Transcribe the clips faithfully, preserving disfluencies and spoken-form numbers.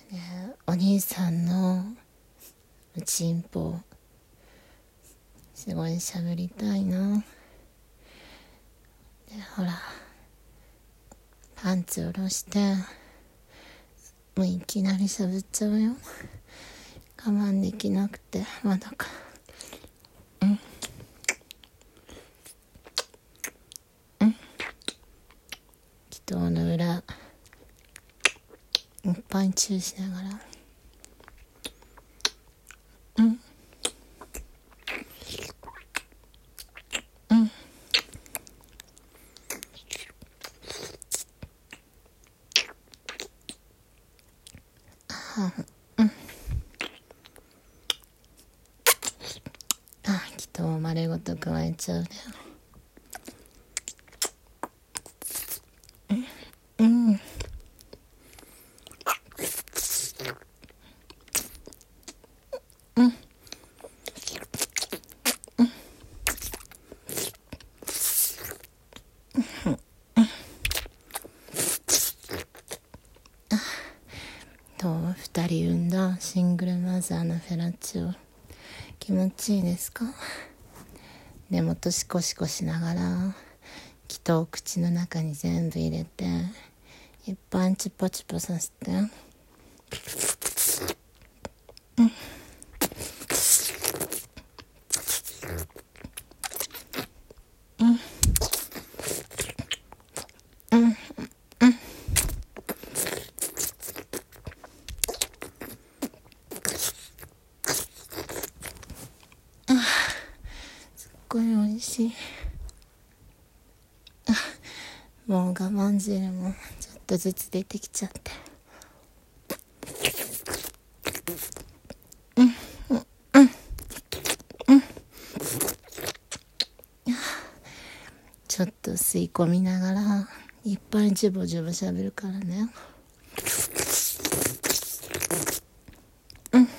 ね、お兄さんのうちんぽすごい喋りたいな。でほらパンツ下ろしてもういきなり喋っちゃうよ。我慢できなくてまだか。うんうん祈祷の裏いっぱいチューしながらうんうんあうんあ祈祷を丸ごと加えちゃうね。うんうんどう二人産んだシングルマザーのフェラチオ気持ちいいですか？根元シコシコしながら気と口の中に全部入れていっぱいチュポチュポさせてうんうんうんすっごいおいしい。もう我慢汁もちょっとずつ出てきちゃってうんうんうんうんちょっと吸い込みながらいっぱいジュボジュボしゃべるからね。うん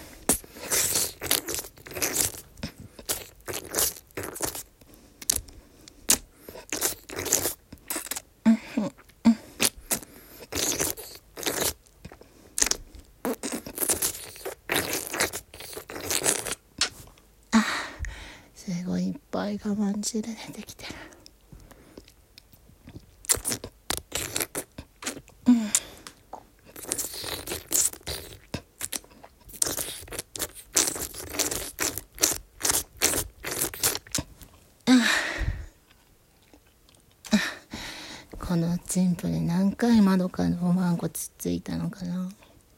すごいいっぱい我慢汁出てきてる。このチンポで何回窓からおまんこつっついたのかな。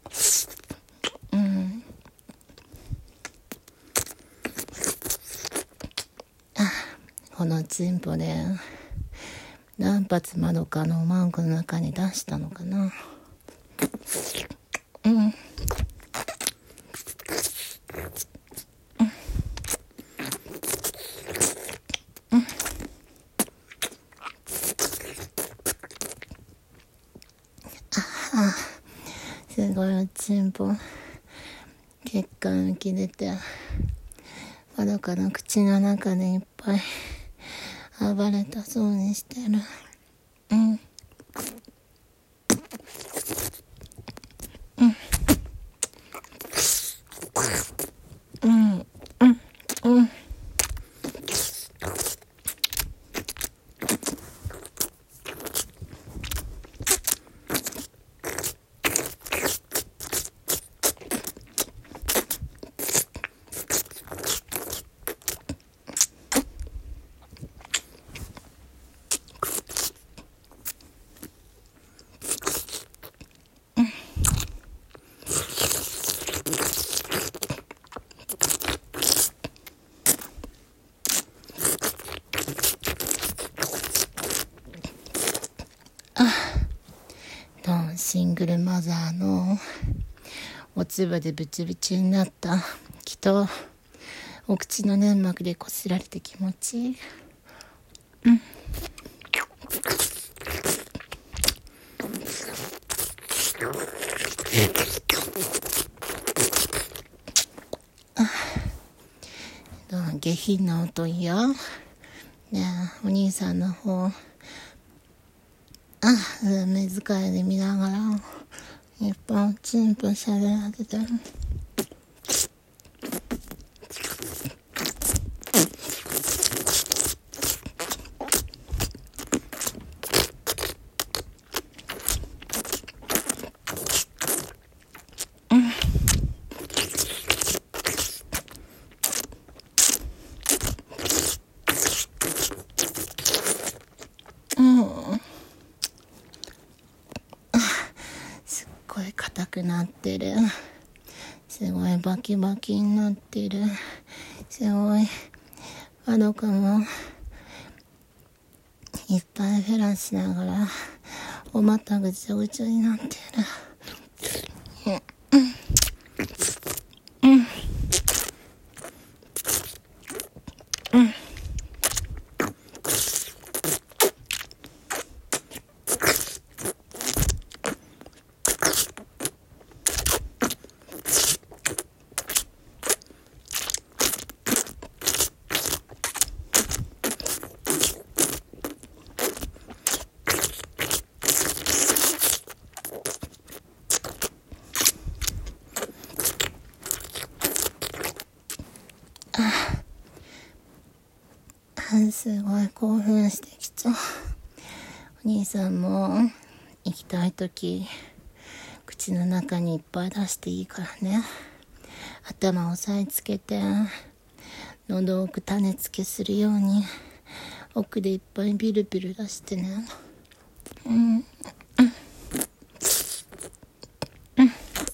うんあこのチンポで何発窓かのおまんこの中に出したのかな。うんすごいおちんぽ血管浮き出てまどかの口の中でいっぱい暴れたそうにしてる。うんうんうんうんうんシングルマザーのおつばでブチブチになった気とお口の粘膜でこすられて気持ちいい。うん下品な音いやねえお兄さんの方あ目遣いで見ながらいっぱいチンポ喋らせて。すっごい硬くなってる。すごいバキバキになってる。すごいまどかもいっぱいフェラしながらお股ぐちゃぐちゃになってる。うんうんうんすごい興奮してきちゃう。お兄さんも行きたいとき口の中にいっぱい出していいからね。頭押さえつけて喉奥種付けするように奥でいっぱいビルビル出してね。うんうんうん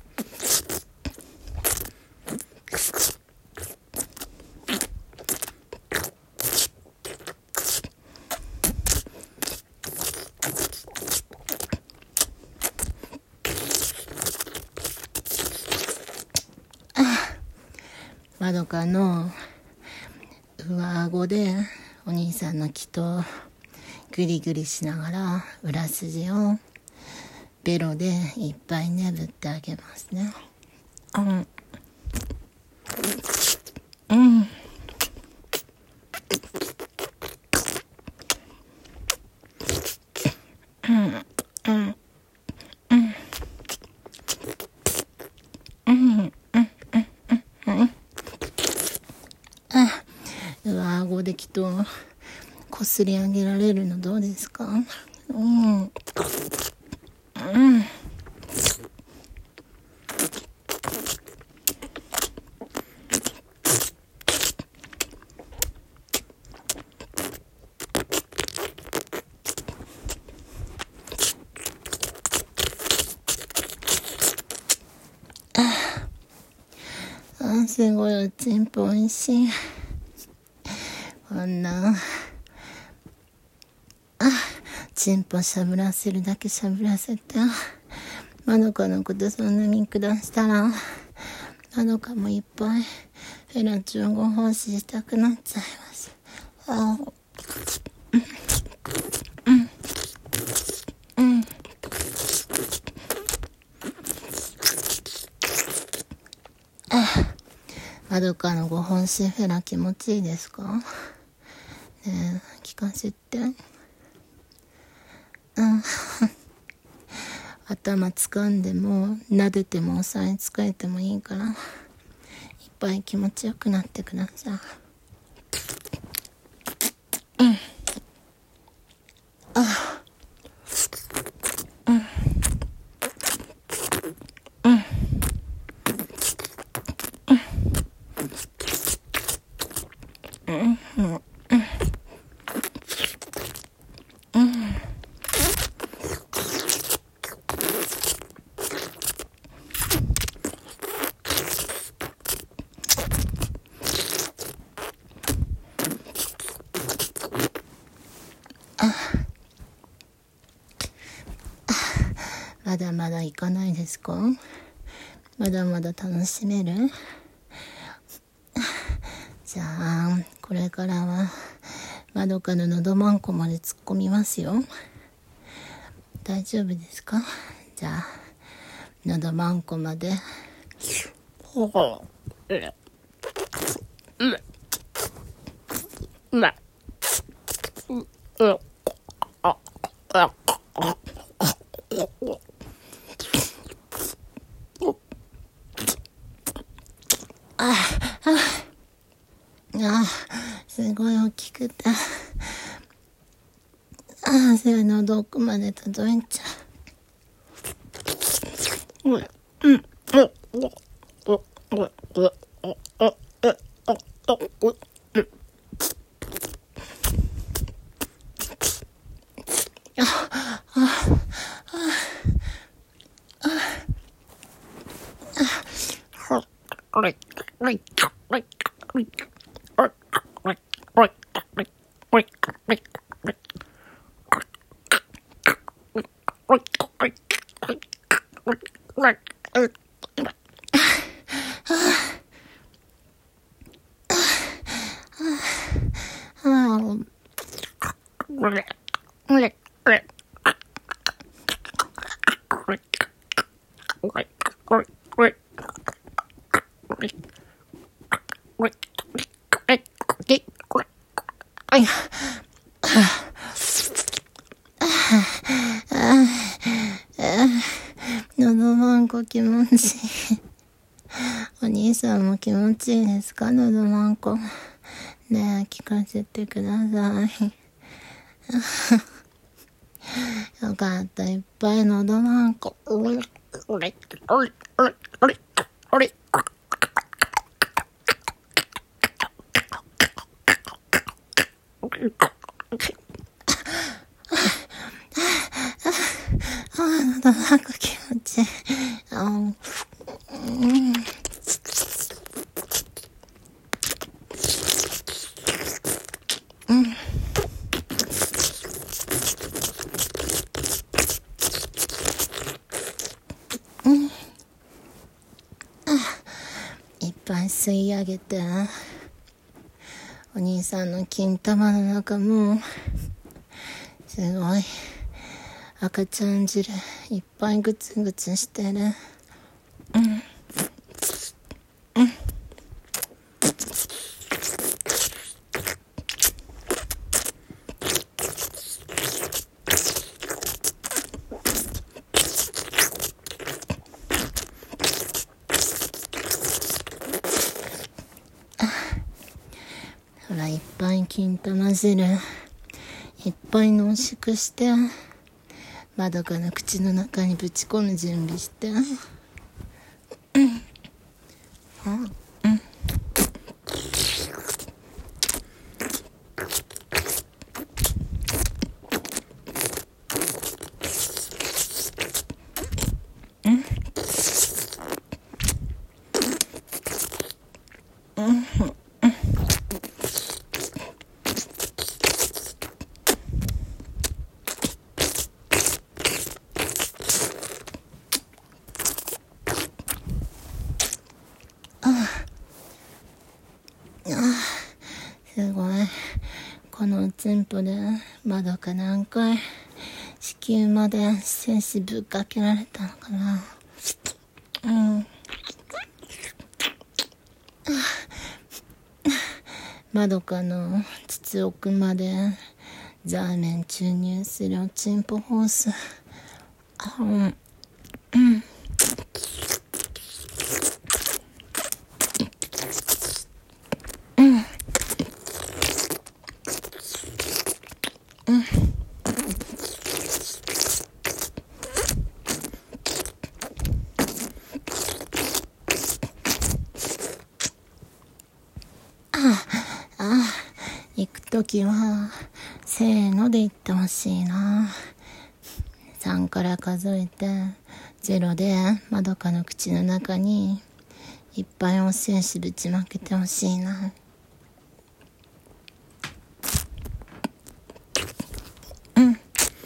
まどかの上顎でお兄さんの気とグリグリしながら裏筋をベロでいっぱいねぶってあげますね。うんうんうんうんうん上顎できっとこすり上げられるのどうですか？うんうんあ、すごいおちんぽおいしい。こんなあちんぽしゃぶらせるだけしゃぶらせて、まどかのことそんなに下したらまどかもいっぱいフェラチオご奉仕したくなっちゃいます。あうんうんあまどかのご奉仕フェラ気持ちいいですか？ねえ聞かせて。うん頭掴んでも撫でても押さえつかえてもいいからいっぱい気持ちよくなってください。うんあうんうんうんうんまだまだ行かないですか？まだまだ楽しめる？じゃあこれからはまどかののどまんこまで突っ込みますよ。大丈夫ですか？じゃあのどまんこまでほほうううまううああきくて、汗が喉奥まで届いちゃう。うん、うん、うん、うん、うん、うん、うん、うん、うん、喉まんこ気持ちいい。お兄さんも気持ちいいですか？喉まんこ。ねえ、聞かせてください。よかった、いっぱい喉まんこ。喉まんこ気持ちいい。うんいっぱい吸い上げて、お兄さんの金玉の中もすごい赤ちゃん汁いっぱいグツグツしてる。うんうんほら、いっぱい金玉汁いっぱい濃縮してまどかの口の中にぶち込む準備して。うんうんすごい。このチンポでまどか何回子宮まで精子ぶっかけられたのかな。うんまどかの膣奥までザーメン注入するおチンポホース。うんうん行くときはせーので言ってほしいな。さんから数えてゼロでまどかの口の中にいっぱいお精子ぶちまけてほしいな。うん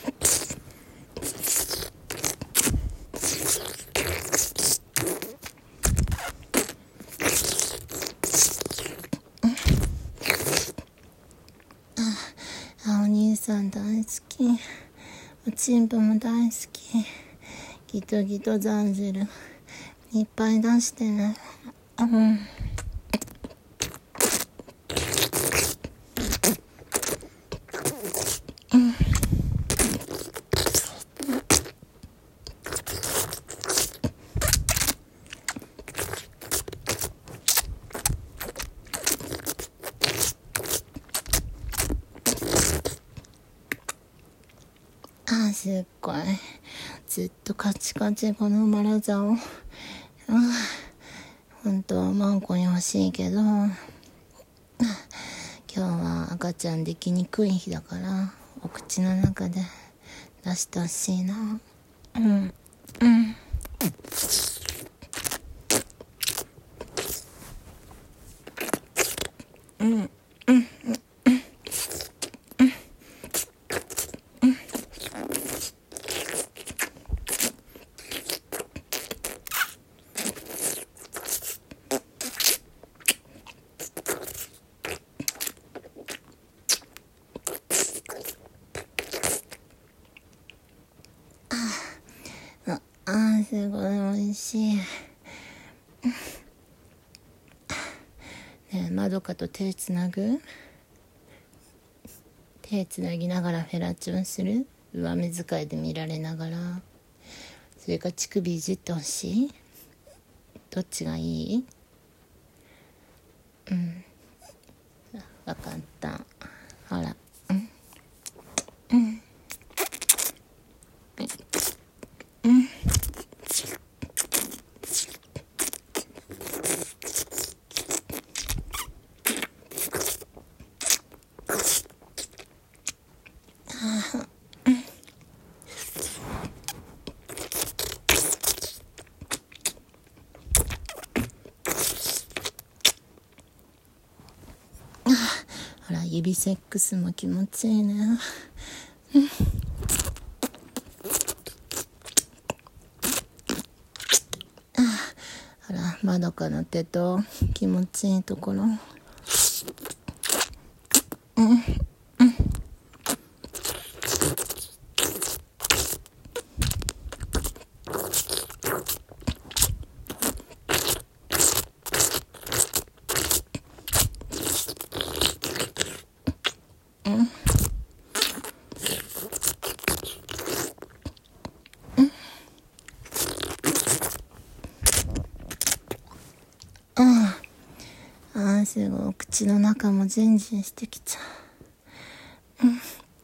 あ、お兄さん大好き。おちんぽも大好き。ギトギトザン汁いっぱい出してね。うんすっごいずっとカチカチこのマラザを、うん、本当はマンコに欲しいけど、今日は赤ちゃんできにくい日だからお口の中で出してほしいな。うんうんうんうんあーすごい美味しい。ねえ、まどかと手つなぐ？手つなぎながらフェラチオンする？上目遣いで見られながら。それか乳首いじってほしい？どっちがいい？うん、わかった。ほら、うんうんうんほら、指セックスも気持ちいいね。うんほら、まどかの手と気持ちいいところ。うんああ、すごい。口の中もジンジンしてきちゃう。うん、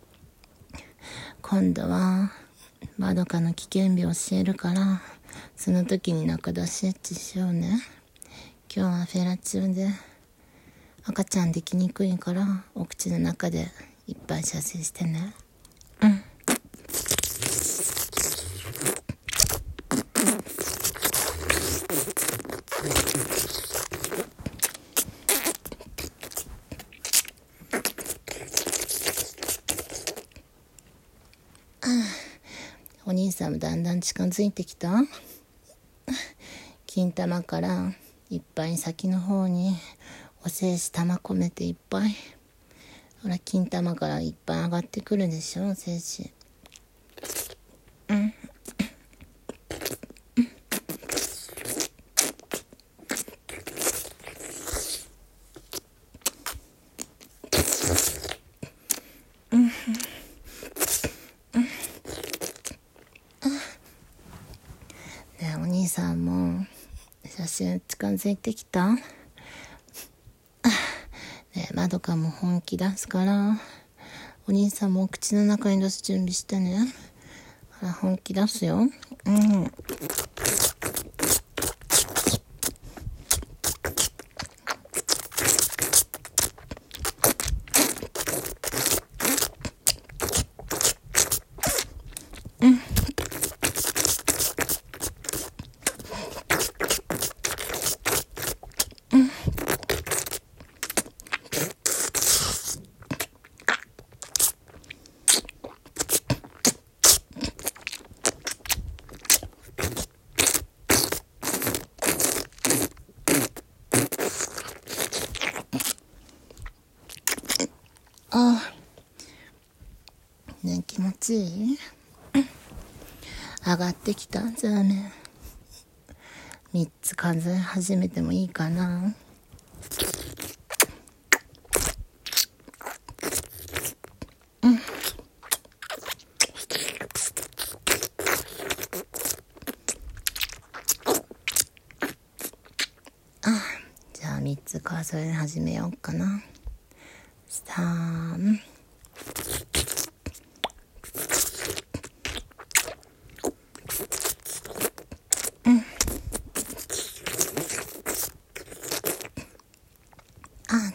今度はまどかの危険日教えるから、その時に中出しエッチしようね。今日はフェラチオで赤ちゃんできにくいから、お口の中でいっぱい射精してね。うんお兄さんもだんだん近づいてきた。金玉からいっぱい先の方にお精子玉込めていっぱい。ほら、金玉からいっぱい上がってくるでしょ、精子。うんねえ、お兄さんも写真近づいてきた？ねえ、まどかも本気出すから、お兄さんもお口の中に出す準備してね。ほら、本気出すよ。うんあねえ、気持ちいい？上がってきた？じゃあね、みっつ数え始めてもいいかな。うんあ、じゃあみっつ数え始めようかな。さん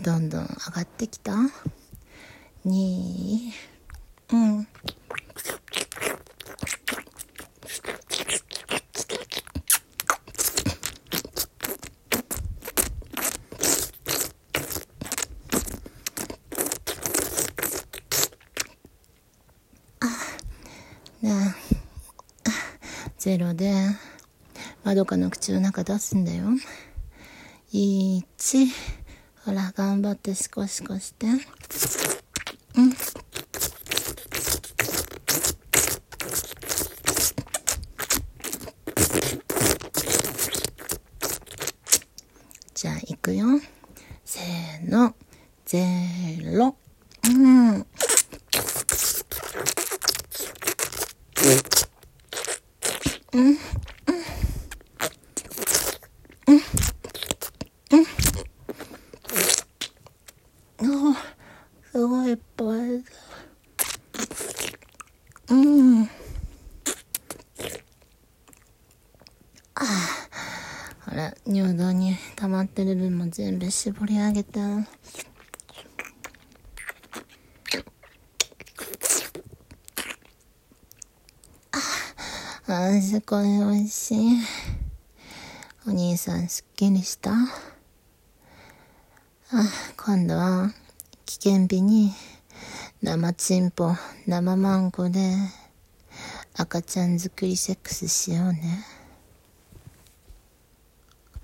どんどん上がってきた。にうんねえ、ゼロでまどかの口の中出すんだよ。いち、ほら頑張ってシコシコして。うん。じゃあ行くよ。せーの、ゼロ。うん。うんうんうんうん。お、すごいいっぱいだ。うん。ああ、ほら尿道に溜まってる分も全部絞り上げた。ああ、すごい美味しい。お兄さんすっきりした？あ、今度は危険日に生チンポ、生マンゴで赤ちゃん作りセックスしようね。